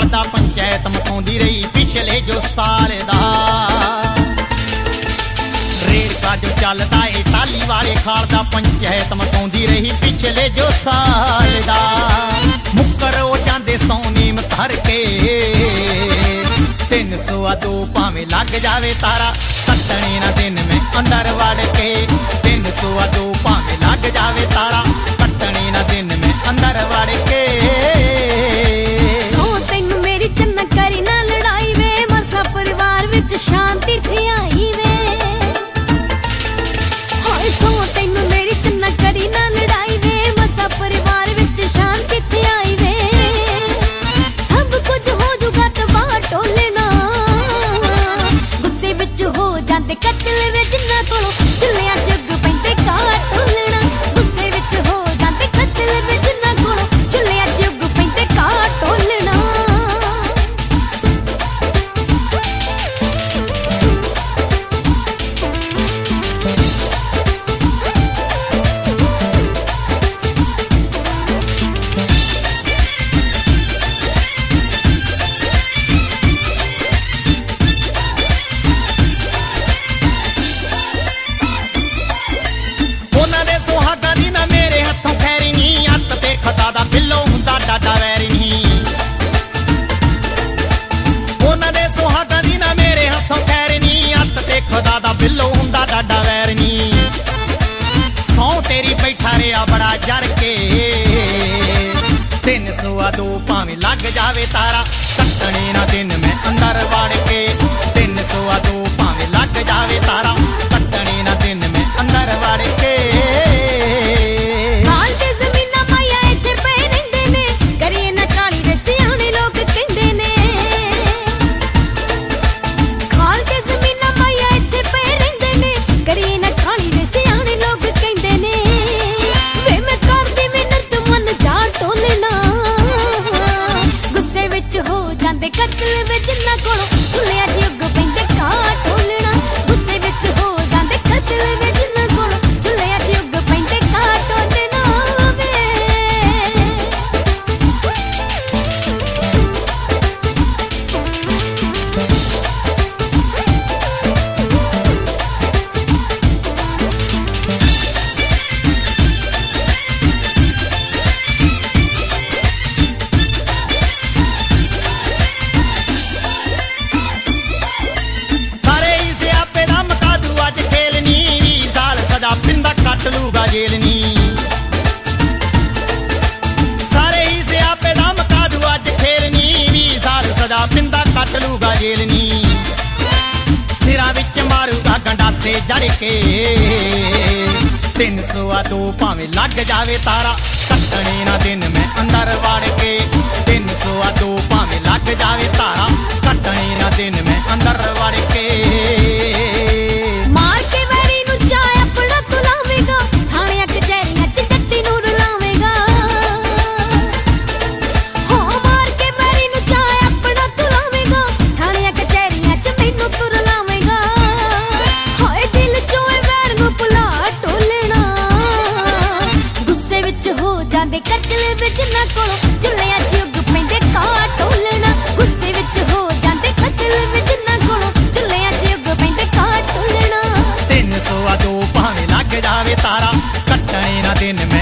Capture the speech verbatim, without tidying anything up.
दा पंचायत मकाउंदी रही पिछले जो साल दा। रेड़का जो चलदा है टाली वाले खाल दा पंचायत मकाउंदी रही पिछले जो साल दा। मुक्कर हो जांदे सोनी मथर के तीन सौ दो भावें लग जावे तारा कटने ना दिन में अंदर वड़ के। तीन सौ दो भावें लग जावे तारा कटने ना दिन में अंदर वड़ के। ओ तैनू मेरी चन्ना करी ना लड़ाई वे मरसा परिवार विच शांति थे आई वे। हाय सो तैनू मेरी चन्ना करी ना लड़ाई वे मरसा परिवार विच शांति थे आई वे। सब कुछ हो जुगा तबाह टोले ना गुस्से विच हो जांदे कतल वे जिन्ना कोलों चुल्लियां च अग पैंदे काट टोलना। गुस्से विच हो जांदे कतल वे जिन्ना कोलों चुल्लियां च अग पैंदे काट टोलना। ਉਹਨਾਂ ਦੇ ਸੁਹਾਗਾਂ ਦੀ ਨਾ ਮੇਰੇ ਹੱਥੋਂ ਖੈਰੀ ਨਹੀਂ ਅੱਤ ਤੇ ਖਤਾ ਦਾ ਬਿੱਲੋ ਹੁੰਦਾ ਡਾਡਾ ਵੈਰੀ ਨਹੀਂ। ਉਹਨਾਂ ਦੇ ਸੁਹਾਗਾਂ ਦੀ ਨਾ ਮੇਰੇ ਹੱਥੋਂ ਖੈਰੀ ਨਹੀਂ ਅੱਤ ਤੇ ਖਤਾ ਦਾ ਬਿੱਲੋ ਹੁੰਦਾ ਡਾਡਾ ਵੈਰੀ ਨਹੀਂ। ਸੌ ਤੇਰੀ ਬੈਠਾ ਰਿਆ ਬੜਾ ਜਰ ਕੇ ਤਿੰਨ ਸੌ ਦੋ ਭਾਵੇਂ ਲੱਗ ਜਾਵੇ ਤਾਰਾ ਕੱਟਣੇ ਨਾ ਦਿਨ ਮੈਂ ਅੰਦਰ ਵੜ ਕੇ। ਤਿੰਨ ਸੌ ਦੋ ਭਾਵੇਂ ਲੱਗ ਜਾਵੇ ਤਾਰਾ ਕੱਟਣੇ ਨਾ ਦਿਨ ਮੈਂ ਅੰਦਰ ਵੜ ਕੇ। ਖਾਲ ਤੇ ਜ਼ਮੀਨਾਂ ਪਾਇਆ ਇੱਥੇ ਪਏ ਰਹਿੰਦੇ ਨੇ ਕਰੀਏ ਨਾ ਕਾਲੀ ਦੇ ਸਿਆਣੇ ਲੋਕ ਕਹਿੰਦੇ ਨੇ। ਖਾਲ ਤੇ ਜ਼ਮੀਨਾਂ ਪਾਇਆ ਇੱਥੇ ਪਏ ਰਹਿੰਦੇ ਨੇ ਕਰੀਏ ਨਾ ਕਾਲੀ ਦੇ ਸਿਆਣੇ ਲੋਕ ਕਹਿੰਦੇ ਨੇ। ਵੇ ਮੈਂ ਕਰਦੀ ਮਿਹਨਤ ਮਨ ਜਾ ਟੋਲੇ ਨਾ ਗੁੱਸੇ ਵਿੱਚ ਹੋ ਜਾਂਦੇ ਕਤਲ ਵੇ ਜਿੰਨਾ ਕੋਲੋਂ ਭੁੱਲਿਆ ਜੀ ਅੱਗ ਪੈਂਦੇ ਕਾਟ ਟੋਲਣਾ। ਗੁੱਸੇ ਵਿੱਚ ਹੋ ਜਾਂਦੇ ਕਤਲ ਵੇ ਜਿੰਨਾ ਕੋਲੋਂ ਚੁੱਲਿਆ ਜੀ ਅੱਗ ਪੈਂਦੇ ਕਾਟ ਟੋਲਣਾ ਵੇ। ਸਾਰੇ ਹੀ ਸਿਆਪੇ ਦਾ ਮਕਾਦੂ ਅੱਜ ਖੇਲਣੀ ਵੀਹ ਸਾਲ ਸਜ਼ਾ ਪਿੰਦਾ ਕੱਟ ਲੂਗਾ ਜੇਲਨੀ। ਸਾਰੇ ਹੀ ਸਿਆਪੇ ਦਾ ਮਕਾਦੂ ਅੱਜ ਖੇਲਣੀ ਵੀਹ ਸਾਲ ਸਜ਼ਾ ਪਿੰਦਾ ਕੱਟ ਲੂਗਾ ਜੇਲਨੀ। ਸਿਰਾਂ ਵਿੱਚ ਮਾਰੂਗਾ ਗੰਡਾਸੇ ਜੜ ਕੇ ਤਿੰਨ ਸੌ ਦੋ ਭਾਵੇਂ ਲੱਗ ਜਾਵੇ ਤਾਰਾ ਕੱਟਣੇ ਨਾ ਦਿਨ ਮੈਂ ਅੰਦਰ ਵੜ ਕੇ। ਤਿੰਨ ਸੌ ਦੋ ਭਾਵੇਂ ਲੱਗ ਜਾਵੇ ਤਾਰਾ ਕੱਟਣੇ ਨਾ ਦਿਨ ਮੈਂ ਅੰਦਰ ਵੜ ਕੇ। ਮਾਰ ਕੇ ਵੈਰੀ ਨੂੰ ਚਾਹ ਆਪਣਾ ਤੂੰ ਲਾਵੇਂਗਾ ਥਾਣਿਆਂ ਕਚਹਿਰੀਆਂ ਚ ਜੱਟੀ ਨੂੰ ਰੁਲਾਵੇਂਗਾ। ਹੋ ਮਾਰ ਕੇ ਵੈਰੀ ਨੂੰ ਚਾਹ ਆਪਣਾ ਤੂੰ ਲਾਵੇਂਗਾ ਥਾਣਿਆਂ ਕਚਹਿਰੀਆਂ ਚ ਮੈਨੂੰ ਤੂੰ ਰੁਲਾਵੇਂਗਾ। ਹਾਏ ਦਿਲ ਚੋਂ ਇਹ ਵੈਰ ਨੂੰ ਭੁਲਾ ਟੋਲਣਾ ਗੁੱਸੇ ਵਿੱਚ ਹੋ ਜਾਂਦੇ ਕਤਲ ਵੇ ਜਿੰਨਾ ਕੋਲੋਂ ਚੁੱਲਿਆਂ ਚ ਅੱਗ ਪੈਂਦੇ ਕਾਟ ਟੋਲਣਾ। ਗੁੱਸੇ ਵਿੱਚ ਹੋ ਜਾਂਦੇ ਕਤਲ ਵੇ ਜਿੰਨਾ ਕੋਲੋਂ ਚੁੱਲਿਆਂ ਚ ਅੱਗ ਪੈਂਦੇ ਕਾਟ ਟੋਲਣਾ। ਤਿੰਨ ਸੌ ਦੋ ਭਾਵੇਂ ਲੱਗ ਜਾਵੇ ਤਾਰਾ ਕੱਟਣੇ ਨਾ ਦਿਨ ਮੈਂ